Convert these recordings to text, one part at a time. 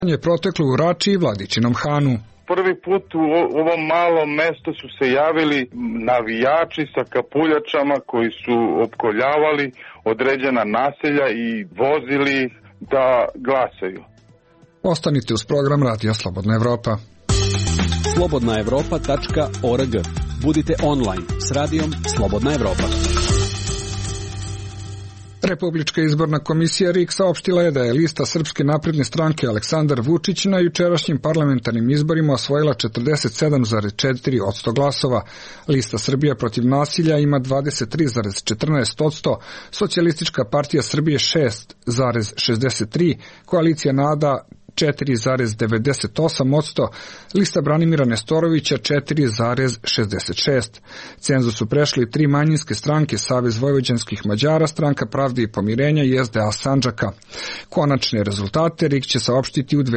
je proteklo u Rači i Vladičinom Hanu. Prvi put u ovom malom mestu su se javili navijači sa kapuljačama koji su opkoljavali određena naselja i vozili ih da glasaju. Ostanite uz program Radija Slobodna Evropa. slobodnaevropa.org. Budite online s radijom Slobodna Evropa. Republička izborna komisija RIK saopštila je da je lista Srpske napredne stranke Aleksandar Vučić na jučerašnjim parlamentarnim izborima osvojila 47,4% glasova. Lista Srbija protiv nasilja ima 23,14%, Socijalistička partija Srbije 6,63%, koalicija NADA 4,98%, lista Branimira Nestorovića 4,66%. Cenzus su prešli 3 manjinske stranke, Savez vojvođanskih Mađara, Stranka pravde i pomirenja i SDA Sandžaka. Konačne rezultate RIK će saopštiti u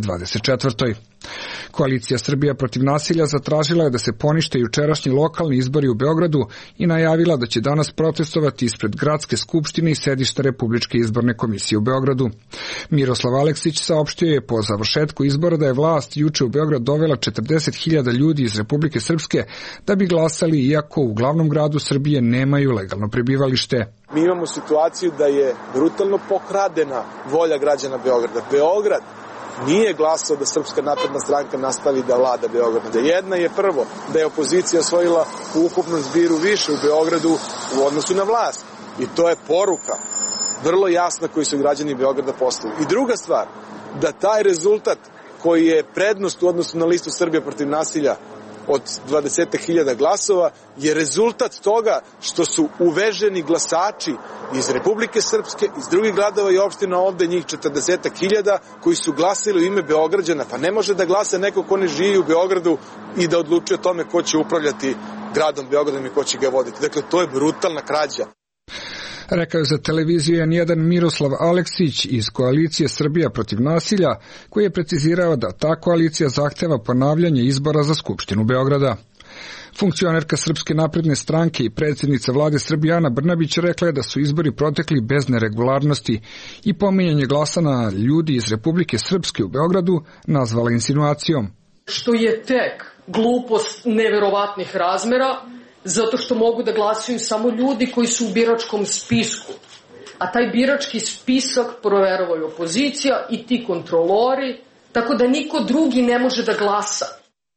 2024. Koalicija Srbija protiv nasilja zatražila je da se ponište jučerašnji lokalni izbori u Beogradu i najavila da će danas protestovati ispred Gradske skupštine i sedišta Republičke izborne komisije u Beogradu. Miroslav Aleksić saopštio je po završetku izbora da je vlast juče u Beograd dovela 40.000 ljudi iz Republike Srpske da bi glasali, iako u glavnom gradu Srbije nemaju legalno prebivalište. Mi imamo situaciju da je brutalno pokradena volja građana Beograda. Beograd nije glasao da Srpska napredna stranka nastavi da vlada Beogradom. Jedna je prvo da je opozicija osvojila u ukupnom zbiru više u Beogradu u odnosu na vlast. I to je poruka vrlo jasna koju su građani Beograda postavili. I druga stvar, da taj rezultat koji je prednost u odnosu na listu Srbije protiv nasilja od 20.000 glasova je rezultat toga što su uveženi glasači iz Republike Srpske, iz drugih gradova i opština, ovde njih 40.000 koji su glasili u ime Beograđana. Pa ne može da glasa neko ko ne živi u Beogradu i da odlučuje o tome ko će upravljati gradom Beogradom i ko će ga voditi. Dakle, to je brutalna krađa. Rekao je za televiziju N1 Miroslav Aleksić iz koalicije Srbija protiv nasilja, koji je precizirao da ta koalicija zahteva ponavljanje izbora za Skupštinu Beograda. Funkcionerka Srpske napredne stranke i predsjednica vlade Srbije Ana Brnabić rekla je da su izbori protekli bez neregularnosti i pominjanje glasa na ljudi iz Republike Srpske u Beogradu nazvala insinuacijom. Što je tek glupost neverovatnih razmera, zato što mogu da glasuju samo ljudi koji su u biračkom spisku. A taj birački spisak proverava i opozicija i ti kontrolori, tako da niko drugi ne može da glasa.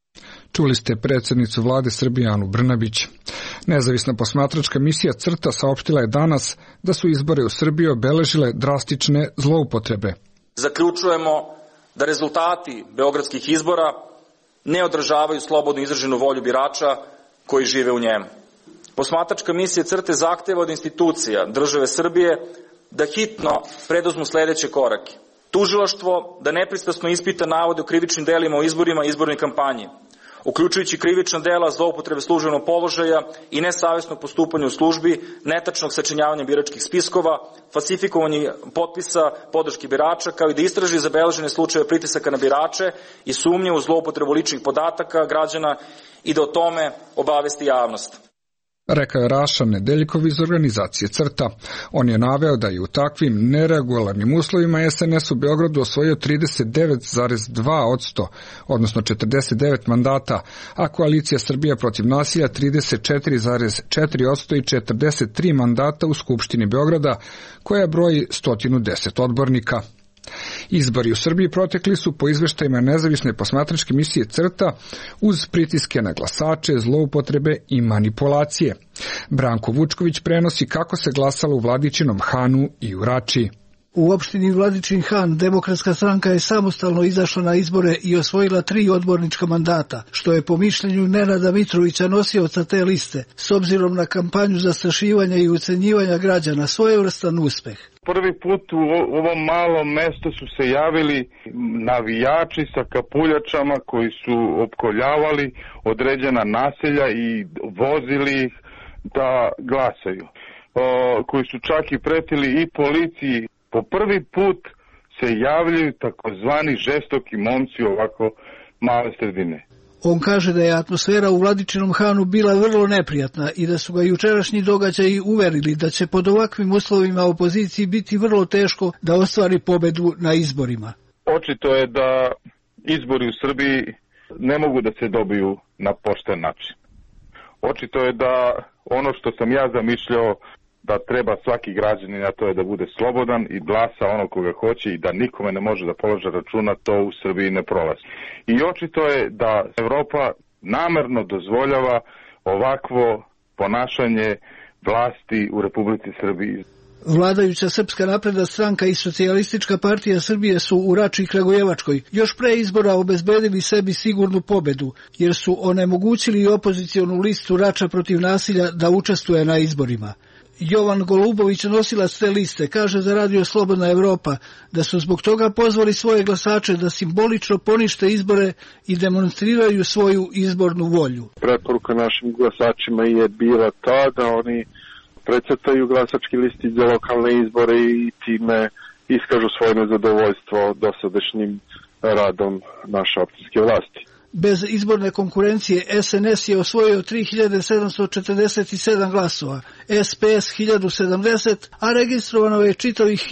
Čuli ste predsjednicu vlade Srbije Anu Brnabić. Nezavisna posmatračka misija CRTA saopštila je danas da su izbore u Srbiji obeležile drastične zloupotrebe. Zaključujemo da rezultati beogradskih izbora ne odražavaju slobodno izraženu volju birača koji žive u njemu. Posmatračka misija CRTA zahteva od institucija države Srbije da hitno preduzmu sledeće korake. Tužilaštvo da nepristrasno ispita navode o krivičnim delima o izborima i izbornoj kampanji, uključujući krivična dela zloupotrebe službenog položaja i nesavesno postupanje u službi, netačnog sačinjavanja biračkih spiskova, falsifikovanje potpisa podrške birača, kao i da istraži zabeležene slučajeve pritisaka na birače i sumnje u zloupotrebu ličnih podataka građana i da o tome obavesti javnost. Rekao je Raša Nedeljkov iz organizacije CRTA. On je naveo da je u takvim neregularnim uslovima SNS u Beogradu osvojio 39,2%, odnosno 49 mandata, a koalicija Srbija protiv nasilja 34,4% i 43 mandata u Skupštini Beograda, koja broji 110 odbornika. Izbori u Srbiji protekli su po izveštajima nezavisne posmatračke misije CRTA uz pritiske na glasače, zloupotrebe i manipulacije. Branko Vučković prenosi kako se glasalo u Vladičinom Hanu i u Rači. U opštini Vladičin Han Demokratska stranka je samostalno izašla na izbore i osvojila 3 odbornička mandata, što je po mišljenju Nenada Mitrovića, nosioca te liste, s obzirom na kampanju zastrašivanja i ucenjivanja građana, svojevrstan uspeh. Prvi put u ovom malom mestu su se javili navijači sa kapuljačama koji su opkoljavali određena naselja i vozili ih da glasaju, koji su čak i pretili i policiji. Po prvi put se javljaju takozvani žestoki momci ovako male sredine. On kaže da je atmosfera u Vladičinom Hanu bila vrlo neprijatna i da su ga jučerašnji događaji uverili da će pod ovakvim uslovima opoziciji biti vrlo teško da ostvari pobedu na izborima. Očito je da izbori u Srbiji ne mogu da se dobiju na pošten način. Očito je da ono što sam ja zamišljao da treba svaki građanin, a to je da bude slobodan i glasa ono koga hoće i da nikome ne može da položi računa, to u Srbiji ne prolazi. I očito je da Evropa namerno dozvoljava ovakvo ponašanje vlasti u Republici Srbiji. Vladajuća Srpska napredna stranka i Socijalistička partija Srbije su u Rači i Kragujevačkoj još pre izbora obezbedili sebi sigurnu pobedu, jer su onemogućili opozicionu listu Rača protiv nasilja da učestvuje na izborima. Jovan Golubović, nosilac te liste, kaže za Radio Slobodna Evropa da su zbog toga pozvali svoje glasače da simbolično ponište izbore i demonstriraju svoju izbornu volju. Preporuka našim glasačima je bila ta da oni precrtaju glasački listić za lokalne izbore i time iskažu svoje nezadovoljstvo dosadašnjim radom naše općinske vlasti. Bez izborne konkurencije SNS je osvojio 3747 glasova, SPS 1070, a registrovano je čitavih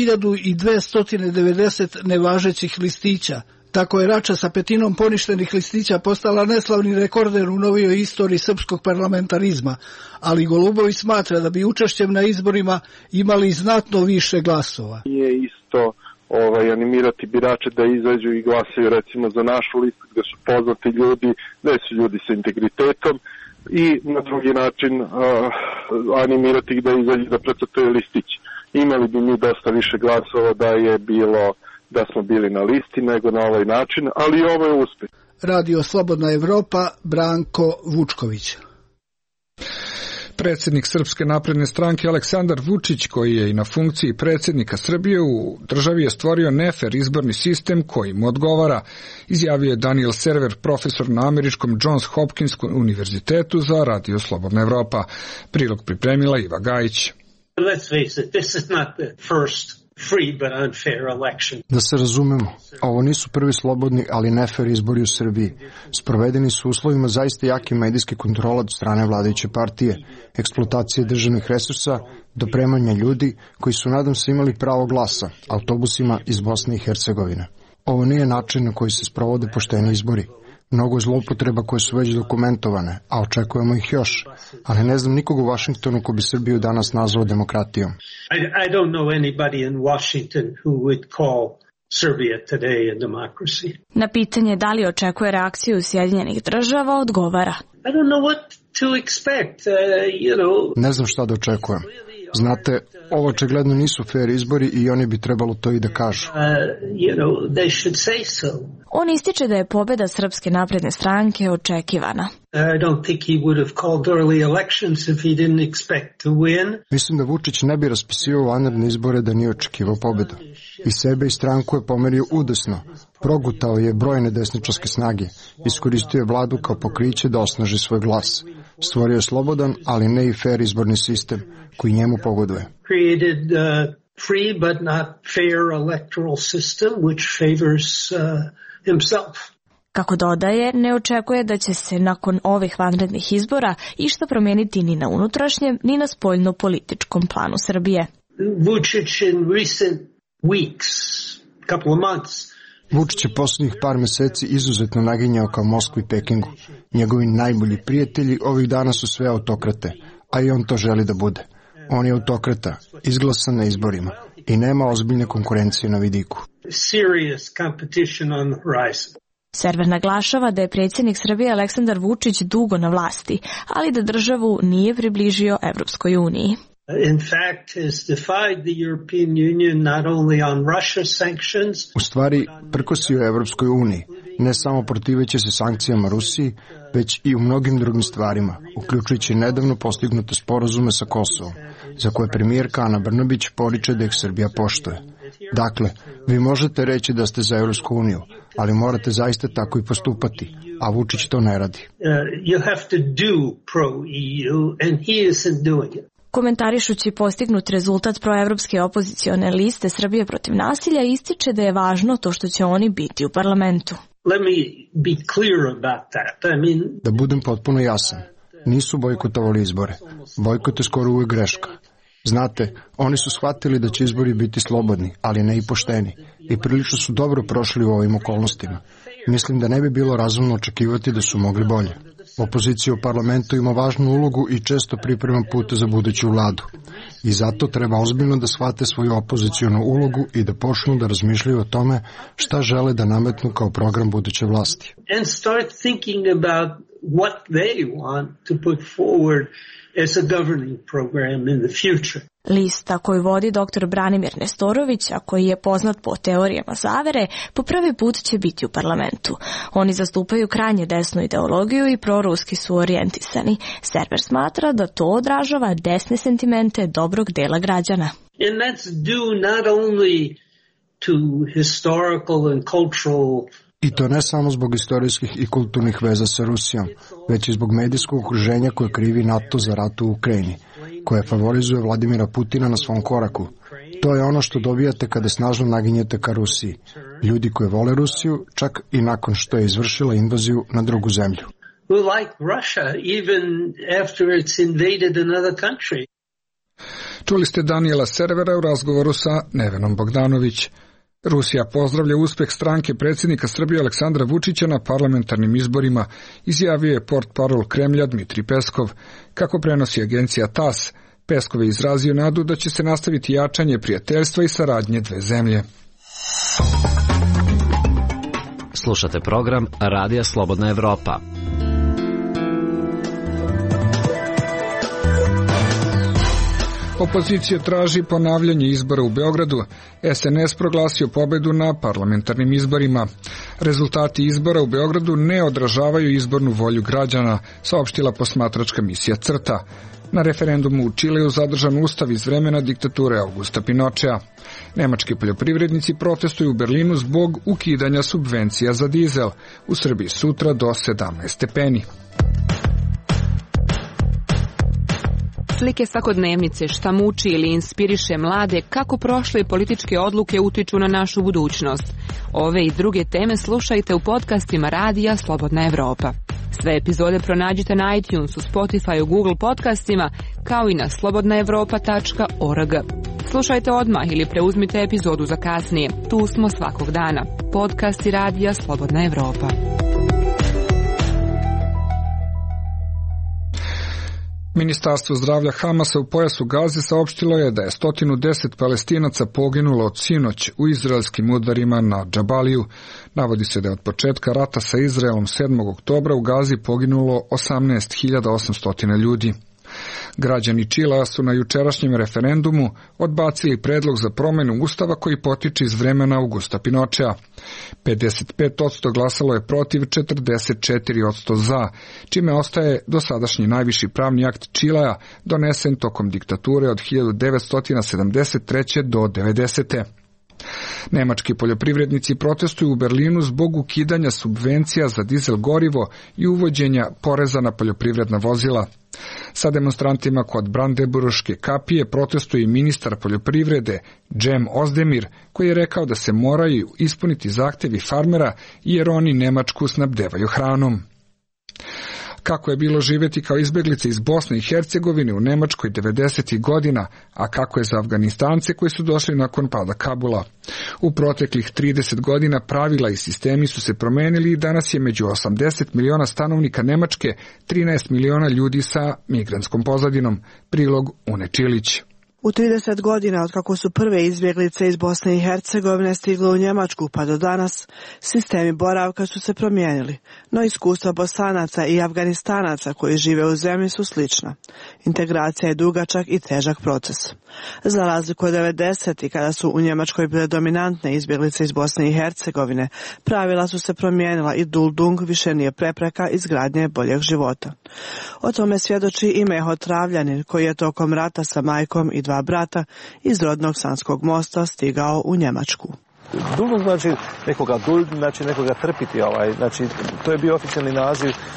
1290 nevažećih listića. Tako je Rača sa petinom poništenih listića postala neslavni rekorder u novijoj istoriji srpskog parlamentarizma, ali Golubović smatra da bi učešćem na izborima imali znatno više glasova. Nije isto animirati birače da izađu i glasaju recimo za našu listu gde su poznati ljudi, gde su ljudi sa integritetom i na drugi način animirati ih da izađu da precrtaju listić. Imali bi mi dosta više glasova da smo bili na listi nego na ovaj način, ali ovo je uspeh. Radio Slobodna Evropa, Branko Vučković. Predsjednik Srpske napredne stranke Aleksandar Vučić, koji je i na funkciji predsjednika Srbije u državi, je stvorio nefer izborni sistem koji mu odgovara, izjavio je Daniel Server, profesor na američkom Johns Hopkins univerzitetu za Radio Slobodna Evropa. Prilog pripremila Iva Gajić. Let's face it, this is not the first free but unfair election. Da se razumemo, ovo nisu prvi slobodni, ali nefer izbori u Srbiji. Sprovedeni su uslovima zaista jake medijske kontrole od strane vladajuće partije, eksploatacije državnih resursa, dopremanja ljudi koji su, nadam se, imali pravo glasa, autobusima iz Bosne i Hercegovine. Ovo nije način na koji se sprovode pošteni izbori. Mnogo je zloupotreba koje su već dokumentovane, a očekujemo ih još. Ali ne znam nikog u Vašingtonu ko bi Srbiju danas nazvao demokratijom. I don't know anybody in Washington who would call Serbia today a democracy. Na pitanje da li očekuje reakciju Sjedinjenih država odgovara. I don't know what to expect, Ne znam šta da očekujem. Znate, ovo očigledno nisu fair izbori i oni bi trebalo to i da kažu. They should say so. On ističe da je pobjeda Srpske napredne stranke očekivana. I don't think he would have called early elections if he didn't expect to win. Mislim da Vučić ne bi raspisivao vanredne izbore da nije očekivao pobjedu. I sebe i stranku je pomerio udesno. Progutao je brojne desničarske snage. Iskoristio je vladu kao pokriće da osnaži svoj glas. Stvorio je slobodan, ali ne i fair izborni sistem koji njemu pogoduje. Created free but not fair electoral system which favors himself. Kako dodaje, ne očekuje da će se nakon ovih vanrednih izbora išta promijeniti ni na unutrašnjem, ni na spoljno-političkom planu Srbije. Vučić in recent weeks, couple of months, Vučić je posljednjih par meseci izuzetno naginjao ka Moskvi i Pekingu. Njegovi najbolji prijatelji ovih dana su sve autokrate, a i on to želi da bude. On je autokrata, izglasan na izborima i nema ozbiljne konkurencije na vidiku. Serious competition on the horizon. Server naglašava da je predsjednik Srbije Aleksandar Vučić dugo na vlasti, ali da državu nije približio Evropskoj uniji. In fact, has defied the European Union not only on Russia sanctions. U stvari, prkosio Evropskoj uniji, ne samo protiveći se sankcijama Rusiji, već i u mnogim drugim stvarima, uključujući nedavno postignute sporazume sa Kosovom, za koje premijerka Ana Brnabić poriče da ih Srbija poštuje. Dakle, vi možete reći da ste za Evropsku uniju, ali morate zaista tako i postupati, a Vučić to ne radi. You have to do pro-EU and he isn't doing it. Komentarišući postignut rezultat proevropske opozicione liste Srbije protiv nasilja, ističe da je važno to što će oni biti u parlamentu. Let me be clear about that. Da budem potpuno jasan, nisu bojkotovali izbore. Bojkot je skoro uvijek greška. Znate, oni su shvatili da će izbori biti slobodni, ali ne i pošteni, i prilično su dobro prošli u ovim okolnostima. Mislim da ne bi bilo razumno očekivati da su mogli bolje. Opozicija u parlamentu ima važnu ulogu i često priprema put za buduću vladu. I zato treba ozbiljno da shvate svoju opozicijonu ulogu i da počnu da razmišljaju o tome šta žele da nametnu kao program buduće vlasti. And start thinking about what they want to put forward as a governing program in the future. Lista koju vodi dr. Branimir Nestorović, a koji je poznat po teorijama zavere, po prvi put će biti u parlamentu. Oni zastupaju krajnje desnu ideologiju i proruski su orijentisani. Server smatra da to odražava desne sentimente dobrog dela građana. And that's due not only to historical and cultural. I to ne samo zbog istorijskih i kulturnih veza sa Rusijom, već i zbog medijskog okruženja koje krivi NATO za rat u Ukrajini, koje favorizuje Vladimira Putina na svom koraku. To je ono što dobijate kada snažno naginjete ka Rusiji. Ljudi koji vole Rusiju, čak i nakon što je izvršila invaziju na drugu zemlju. Čuli ste Daniela Servera u razgovoru sa Nevenom Bogdanović. Rusija pozdravlja uspeh stranke predsjednika Srbije Aleksandra Vučića na parlamentarnim izborima, izjavio je portparol Kremlja Dmitrij Peskov. Kako prenosi agencija TASS, Peskov je izrazio nadu da će se nastaviti jačanje prijateljstva i saradnje dve zemlje. Slušate program Radija Slobodna Evropa. Opozicija traži ponavljanje izbora u Beogradu. SNS proglasio pobedu na parlamentarnim izborima. Rezultati izbora u Beogradu ne odražavaju izbornu volju građana, saopštila posmatračka misija CRTA. Na referendumu u Čileu zadržan ustav iz vremena diktature Augusta Pinochea. Nemački poljoprivrednici protestuju u Berlinu zbog ukidanja subvencija za dizel. U Srbiji sutra do 17 stepeni. Slike svakodnevnice, šta muči ili inspiriše mlade, kako prošle političke odluke utiču na našu budućnost. Ove i druge teme slušajte u podcastima Radija Slobodna Evropa. Sve epizode pronađite na iTunesu, Spotify, Google podcastima, kao i na slobodnaevropa.org. Slušajte odmah ili preuzmite epizodu za kasnije. Tu smo svakog dana. Podcasti Radija Slobodna Evropa. Ministarstvo zdravlja Hamasa u pojasu Gaze saopštilo je da je 110 Palestinaca poginulo od sinoć u izraelskim udarima na Džabaliju. Navodi se da je od početka rata sa Izraelom 7. oktobra u Gazi poginulo 18.800 ljudi. Građani Čilea su na jučerašnjem referendumu odbacili predlog za promjenu ustava koji potiče iz vremena Augusta Pinochea. 55% glasalo je protiv, 44% za, čime ostaje dosadašnji najviši pravni akt Čilea donesen tokom diktature od 1973. do 90. Nemački poljoprivrednici protestuju u Berlinu zbog ukidanja subvencija za dizel gorivo i uvođenja poreza na poljoprivredna vozila. Sa demonstrantima kod Brandenburške kapije protestuje i ministar poljoprivrede Cem Özdemir, koji je rekao da se moraju ispuniti zahtevi farmera jer oni Nemačku snabdevaju hranom. Kako je bilo živjeti kao izbjeglice iz Bosne i Hercegovine u Nemačkoj 90. godina, a kako je za Afganistance koji su došli nakon pada Kabula. U proteklih 30 godina pravila i sistemi su se promenili i danas je među 80 miliona stanovnika Nemačke 13 miliona ljudi sa migrantskom pozadinom. Prilog Une Čilić. U 30 godina od kako su prve izbjeglice iz Bosne i Hercegovine stigle u Njemačku pa do danas, sistemi boravka su se promijenili, no iskustva Bosanaca i Afganistanaca koji žive u zemlji su slična. Integracija je dugačak i težak proces. Za razliku od 90. kada su u Njemačkoj bile dominantne izbjeglice iz Bosne i Hercegovine, pravila su se promijenila i Duldung više nije prepreka izgradnje boljeg života. O tome svjedoči i Meho Travljanin koji je tokom rata sa majkom i 2 brata iz rodnog Sanskog mosta stigao u Njemačku. Duldung znači nekoga trpiti, znači to je bio oficijalni naziv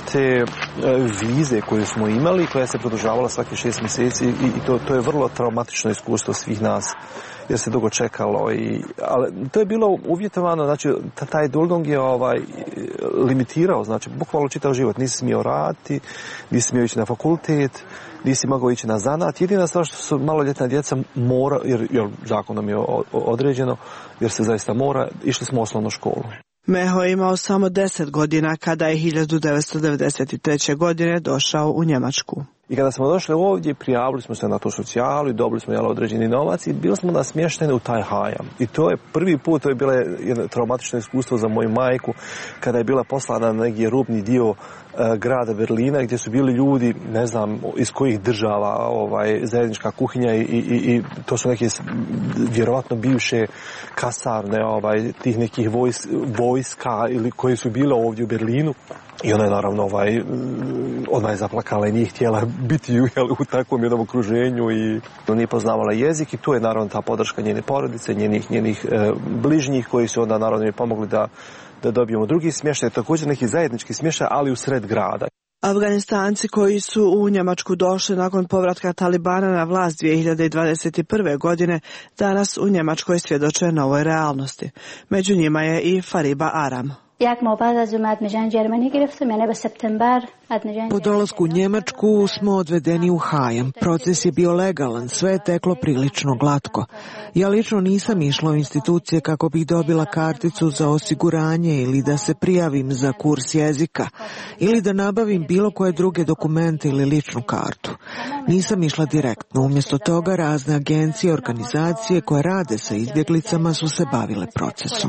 te vize koju smo imali, koja se produžavala svaki 6 mjeseci i to je vrlo traumatično iskustvo svih nas, jer se dugo čekalo. Ali to je bilo uvjetovano, znači taj duldung je limitirao, znači bukvalno čitav život. Nisi smio raditi, nisi smio ići na fakultet, nisi mogao ići na zanat. Jedina stvar što su maloljetna djeca mora, jer zakonom je određeno, jer se zaista mora, išli smo u osnovnu školu. Meho je imao samo 10 godina kada je 1993. godine došao u Njemačku. I kada smo došli ovdje, prijavili smo se na tu socijalu i dobili smo određeni novac i bili smo smješteni u taj hajam. I to je prvi put, to je bilo jedno traumatično iskustvo za moju majku, kada je bila poslana na neki rubni dio grada Berlina, gdje su bili ljudi, ne znam iz kojih država, zajednička kuhinja i to su neke vjerovatno bivše kasarne tih nekih vojska ili koji su bile ovdje u Berlinu. I ona je naravno odmah je zaplakala i nije htjela biti u takvom jednom okruženju i nije poznavala jezik i tu je naravno ta podrška njene porodice, njenih bližnjih koji su onda naravno mi pomogli da dobijemo drugi smještaj, također neki zajednički smještaj, ali u sred grada. Afganistanci koji su u Njemačku došli nakon povratka Talibana na vlast 2021. godine danas u Njemačkoj svjedoče novoj realnosti. Među njima je i Fariba Aram. Po dolasku u Njemačku smo odvedeni u hajam. Proces je bio legalan, sve je teklo prilično glatko. Ja lično nisam išla u institucije kako bih dobila karticu za osiguranje ili da se prijavim za kurs jezika ili da nabavim bilo koje druge dokumente ili ličnu kartu. Nisam išla direktno, umjesto toga razne agencije i organizacije koje rade sa izbjeglicama su se bavile procesom.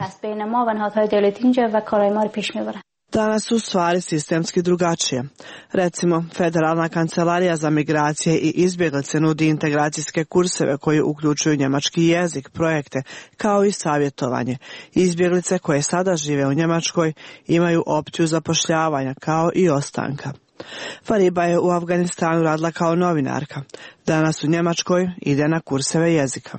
Danas su stvari sistemski drugačije. Recimo, Federalna kancelarija za migracije i izbjeglice nudi integracijske kurseve koji uključuju njemački jezik, projekte, kao i savjetovanje. Izbjeglice koje sada žive u Njemačkoj imaju opciju zapošljavanja, kao i ostanka. Fariba je u Afganistanu radila kao novinarka. Danas u Njemačkoj ide na kurseve jezika.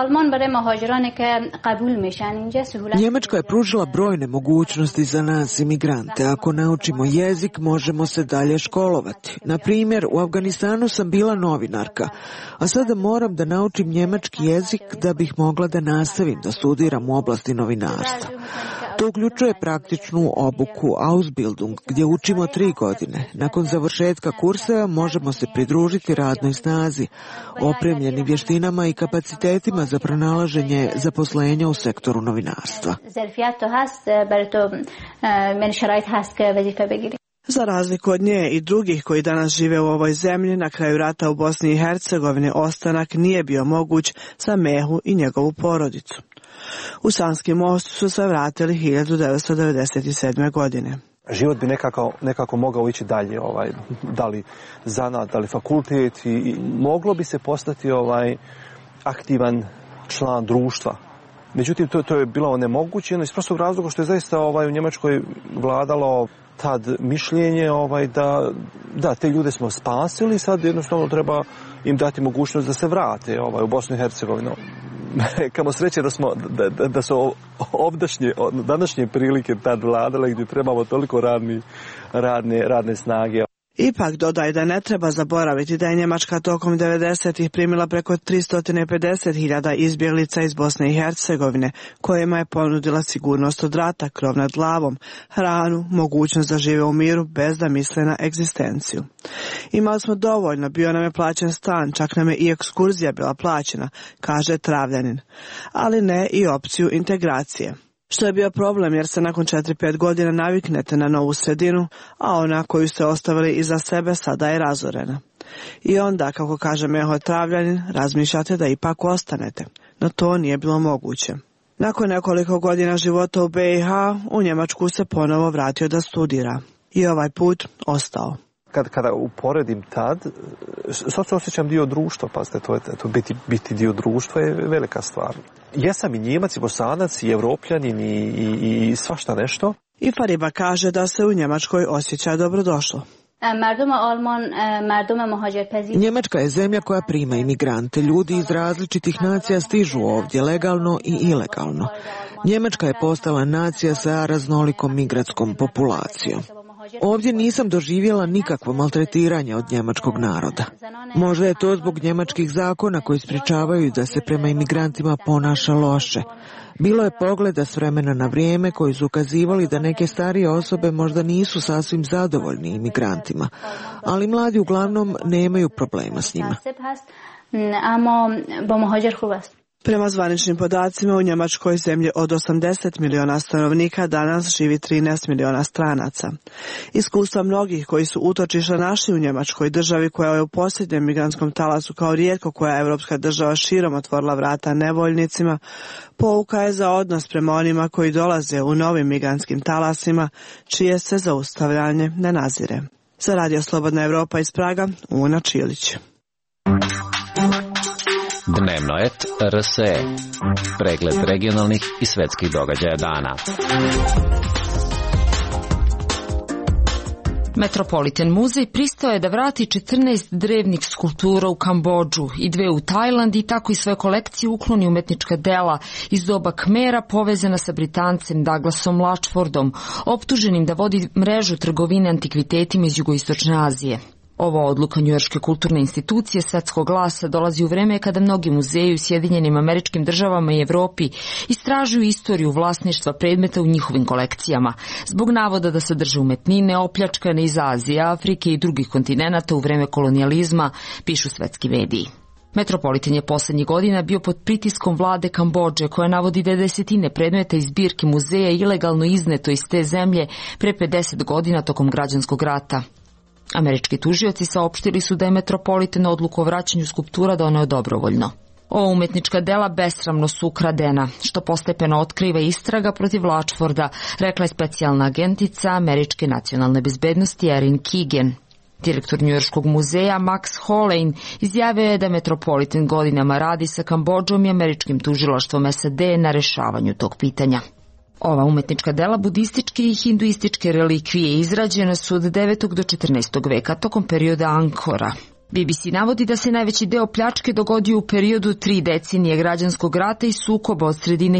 Njemačka je pružila brojne mogućnosti za nas imigrante. Ako naučimo jezik, možemo se dalje školovati. Na primjer, u Afganistanu sam bila novinarka, a sada moram da naučim njemački jezik da bih mogla da nastavim da studiram u oblasti novinarstva. To uključuje praktičnu obuku Ausbildung, gdje učimo 3 godine. Nakon završetka kurseva možemo se pridružiti radnoj snazi, opremljeni vještinama i kapacitetima za pronalaženje zaposlenja u sektoru novinarstva. Za razliku od nje i drugih koji danas žive u ovoj zemlji, na kraju rata u Bosni i Hercegovini ostanak nije bio moguć za Mehu i njegovu porodicu. U Sanski Most su se vratili 1997. godine. Život bi nekako mogao ići dalje, da li zanat, da li fakultet i moglo bi se postati aktivan član društva. Međutim, to je bilo onemogućeno iz prostog razloga što je zaista u Njemačkoj vladalo tad mišljenje da te ljude smo spasili, sad jednostavno treba im dati mogućnost da se vrate u Bosnu i Hercegovinu. Kamo sreće da su današnje prilike tad vladale gdje trebamo toliko radne snage. Ipak dodaj da ne treba zaboraviti da je Njemačka tokom 90-ih primila preko 350.000 izbjeglica iz Bosne i Hercegovine, kojima je ponudila sigurnost od rata, krov nad glavom, hranu, mogućnost da žive u miru bez da misle na egzistenciju. Imali smo dovoljno, bio nam je plaćen stan, čak nam je i ekskurzija bila plaćena, kaže Travljanin, ali ne i opciju integracije. Što je bio problem jer se nakon 4-5 godina naviknete na novu sredinu, a ona koju ste ostavili iza sebe sada je razorena. I onda, kako kaže Meho Travljanin, razmišljate da ipak ostanete, no to nije bilo moguće. Nakon nekoliko godina života u BiH, u Njemačku se ponovo vratio da studira. I ovaj put ostao. Kada uporedim tad, sad se osjećam dio društva, pazite, to biti dio društva je velika stvar. Jesam i Njemac, i Bosanac, i Evropljanin, i svašta nešto. I Fariba kaže da se u Njemačkoj osjeća dobrodošlo. Njemačka je zemlja koja prima imigrante. Ljudi iz različitih nacija stižu ovdje legalno i ilegalno. Njemačka je postala nacija sa raznolikom migratskom populacijom. Ovdje nisam doživjela nikakvo maltretiranje od njemačkog naroda. Možda je to zbog njemačkih zakona koji sprječavaju da se prema imigrantima ponaša loše. Bilo je pogleda s vremena na vrijeme koji su ukazivali da neke starije osobe možda nisu sasvim zadovoljni imigrantima, ali mladi uglavnom nemaju problema s njima. Prema zvaničnim podacima u Njemačkoj zemlji od 80 miliona stanovnika danas živi 13 miliona stranaca. Iskustva mnogih koji su utočišta našli u Njemačkoj, državi koja je u posljednjem migrantskom talasu kao rijetko koja evropska država širom otvorila vrata nevoljnicima, pouka je za odnos prema onima koji dolaze u novim migrantskim talasima, čije se zaustavljanje ne nazire. Za Radio Slobodna Evropa iz Praga, Una Čilić. Dnevno et RSE. Pregled regionalnih i svetskih događaja dana. Metropolitan muzej pristao je da vrati 14 drevnih skulptura u Kambodžu i 2 u Tajland i tako i svoje kolekcije ukloni umetnička dela iz doba Kmera povezana sa Britancem Douglasom Latchfordom, optuženim da vodi mrežu trgovine antikvitetima iz jugoistočne Azije. Ova odluka Njujorške kulturne institucije Svetskog glasa dolazi u vreme kada mnogi muzeji u Sjedinjenim Američkim Državama i Evropi istražuju istoriju vlasništva predmeta u njihovim kolekcijama, zbog navoda da sadrže umetnine opljačkane iz Azije, Afrike i drugih kontinenata u vreme kolonijalizma, pišu svetski mediji. Metropolitan je poslednjih godina bio pod pritiskom vlade Kambodže, koja navodi da je desetine predmeta iz zbirke muzeja ilegalno izneto iz te zemlje pre 50 godina tokom građanskog rata. Američki tužioci saopštili su da je Metropolitan odluku o vraćanju skulptura doneo dobrovoljno. Ova umetnička dela besramno su ukradena, što postepeno otkriva istraga protiv Latchforda, rekla je specijalna agentica Američke nacionalne bezbednosti Erin Keegan. Direktor Njujorškog muzeja Max Holein izjavio je da Metropolitan godinama radi sa Kambodžom i američkim tužilaštvom SAD na rešavanju tog pitanja. Ova umetnička dela budističke i hinduističke relikvije izrađene su od 9. do 14. veka tokom perioda Angkora. BBC navodi da se najveći deo pljačke dogodio u periodu 3 decenije građanskog rata i sukoba od sredine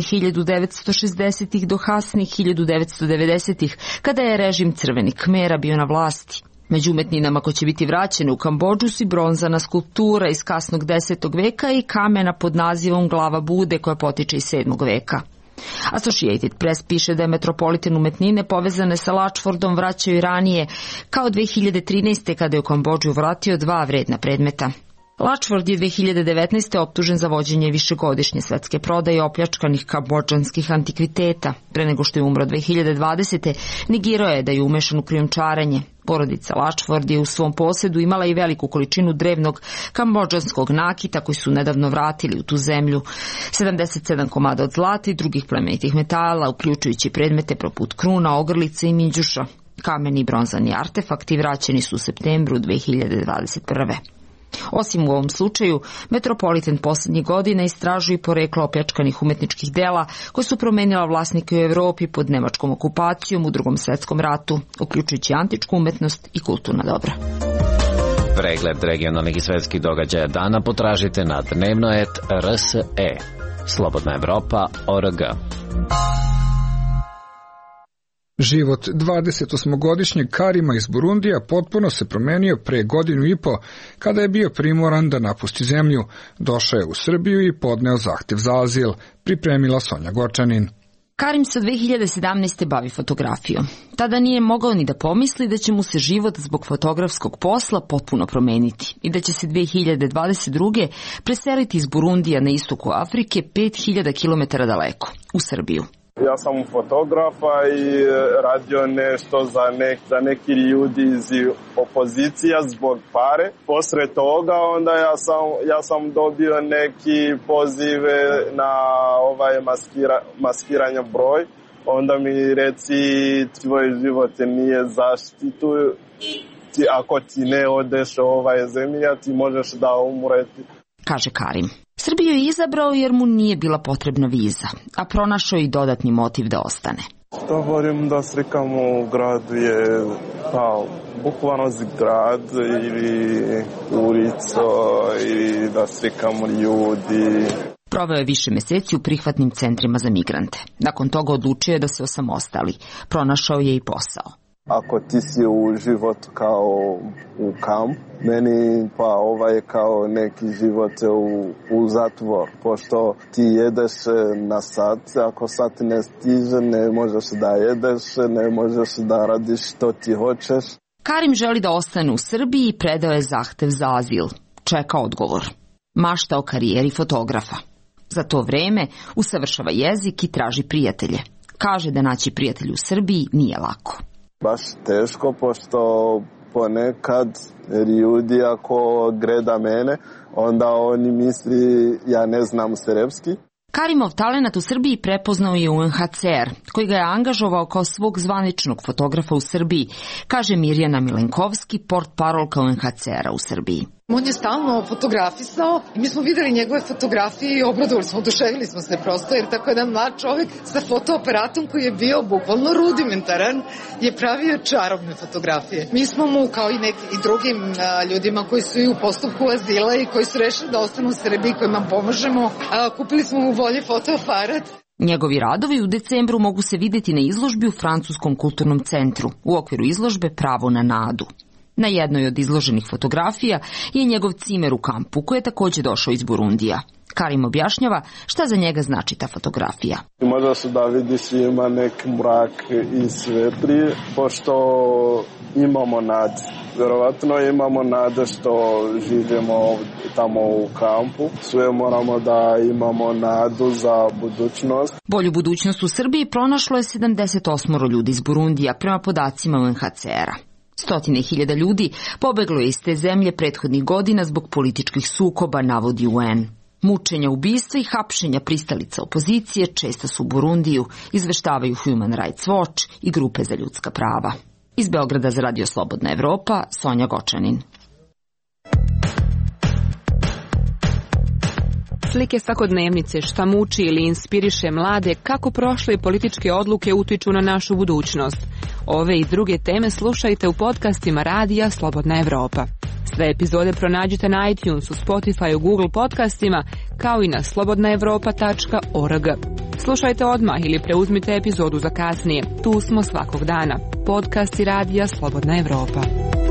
1960-ih do kasnih 1990-ih, kada je režim Crvenih Kmera bio na vlasti. Među umetninama koje će biti vraćene u Kambodžu su bronzana skulptura iz kasnog 10. veka i kamena pod nazivom Glava Bude koja potiče iz 7. veka. Associated Press piše da je Metropolitan umetnine povezane sa Latchfordom vraćaju i ranije, kao 2013. kada je u Kambodžu vratio 2 vredna predmeta. Latchford je 2019. optužen za vođenje višegodišnje svetske prodaje opljačkanih kambodžanskih antikviteta. Pre nego što je umro 2020. negirao je da je umešan u krijumčarenje. Porodica Latchford je u svom posjedu imala i veliku količinu drevnog kambodžanskog nakita koji su nedavno vratili u tu zemlju. 77 komada od zlata i drugih plemenitih metala, uključujući predmete poput kruna, ogrlice i minđuša. Kameni i bronzani artefakti vraćeni su u septembru 2021. Osim u ovom slučaju, Metropolitan poslednjih godina istražuje i poreklo opljačkanih umetničkih dela koje su promenila vlasnike u Evropi pod nemačkom okupacijom u Drugom svetskom ratu, uključujući antičku umetnost i kulturna dobra. Pregled regionalnih i svetskih događaja dana potražite na dnevnoet.rse. Slobodna Evropa.org. Život 28-godišnjeg Karima iz Burundija potpuno se promenio pre 1.5 godina kada je bio primoran da napusti zemlju. Došao je u Srbiju i podneo zahtev za azil, pripremila Sonja Gočanin. Karim se 2017. bavi fotografijom. Tada nije mogao ni da pomisli da će mu se život zbog fotografskog posla potpuno promeniti i da će se 2022. preseliti iz Burundija na istoku Afrike 5000 km daleko, u Srbiju. Ja sam fotografa i radio nešto za neki ljudi iz opozicija zbog pare. Posle toga onda ja sam dobio neki pozive na maskiranje broj. Onda mi reci tvoj život nije zaštitu. Ako ti ne odeš zemlja, ti možeš da umreti. Kaže Karim. Srbiju je izabrao jer mu nije bila potrebna viza, a pronašao i dodatni motiv da ostane. Govorim da slikamo u gradu je bukvalno grad ili ulicu ili da slikamo ljudi. Proveo je više meseci u prihvatnim centrima za migrante. Nakon toga odlučio je da se osamostali. Pronašao je i posao. Ako ti si u životu kao u kamp, meni pa ovaj je kao neki život u zatvor, pošto ti jedeš na sat, ako sat ne stiže, ne možeš da jedeš, ne možeš da radiš što ti hoćeš. Karim želi da ostane u Srbiji i predao je zahtev za azil. Čeka odgovor. Mašta o karijeri fotografa. Za to vreme usavršava jezik i traži prijatelje. Kaže da naći prijatelj u Srbiji nije lako. Baš teško, pošto ponekad ljudi ako gleda mene, onda oni misli ja ne znam srpski. Karimov talenat u Srbiji prepoznao je UNHCR, koji ga je angažovao kao svog zvaničnog fotografa u Srbiji, kaže Mirjana Milenkovski, portparolka UNHCR-a u Srbiji. On je stalno fotografisao i mi smo videli njegove fotografije i obradovali smo, oduševili smo se prosto, jer tako jedan mlad čovjek sa fotoaparatom koji je bio bukvalno rudimentaran je pravio čarobne fotografije. Mi smo mu, kao i drugim ljudima koji su i u postupku azila i koji su rešili da ostanu u Srbiji, kojima pomožemo, kupili smo mu bolji fotoaparat. Njegovi radovi u decembru mogu se vidjeti na izložbi u Francuskom kulturnom centru, u okviru izložbe Pravo na nadu. Na jednoj od izloženih fotografija je njegov cimer u kampu, koji je također došao iz Burundija. Karim objašnjava šta za njega znači ta fotografija. Može se da vidi svima neki mrak i svetli, pošto imamo nad. Vjerovatno imamo nade što živimo tamo u kampu. Sve moramo da imamo nadu za budućnost. Bolju budućnost u Srbiji pronašlo je 78 ljudi iz Burundija, prema podacima UNHCR-a. 100.000 ljudi pobeglo je iz te zemlje prethodnih godina zbog političkih sukoba, navodi UN. Mučenja, ubistva i hapšenja pristalica opozicije često su u Burundiju, izveštavaju Human Rights Watch i grupe za ljudska prava. Iz Beograda za Radio Slobodna Evropa, Sonja Gočanin. Slike svakodnevnice, šta muči ili inspiriše mlade, kako prošle političke odluke utiču na našu budućnost. Ove i druge teme slušajte u podcastima Radija Slobodna Evropa. Sve epizode pronađite na iTunesu, Spotifyu, Google podcastima, kao i na slobodnaevropa.org. Slušajte odmah ili preuzmite epizodu za kasnije. Tu smo svakog dana. Podcasti Radija Slobodna Evropa.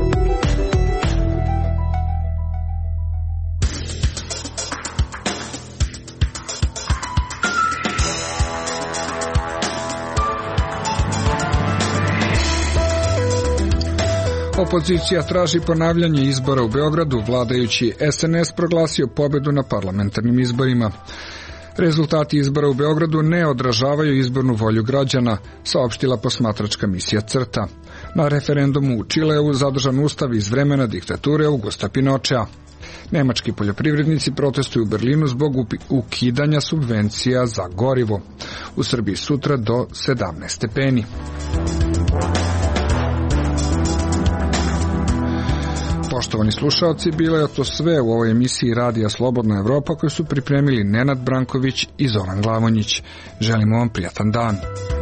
Opozicija traži ponavljanje izbora u Beogradu, vladajući SNS proglasio pobedu na parlamentarnim izborima. Rezultati izbora u Beogradu ne odražavaju izbornu volju građana, saopštila posmatračka misija CRTA. Na referendumu u Čileu zadržan ustav iz vremena diktature Augusta Pinochea. Nemački poljoprivrednici protestuju u Berlinu zbog ukidanja subvencija za gorivo. U Srbiji sutra do 17 stepeni. Poštovani slušalci, bilo je to sve u ovoj emisiji Radija Slobodna Evropa koju su pripremili Nenad Branković i Zoran Glavonjić. Želimo vam prijatan dan.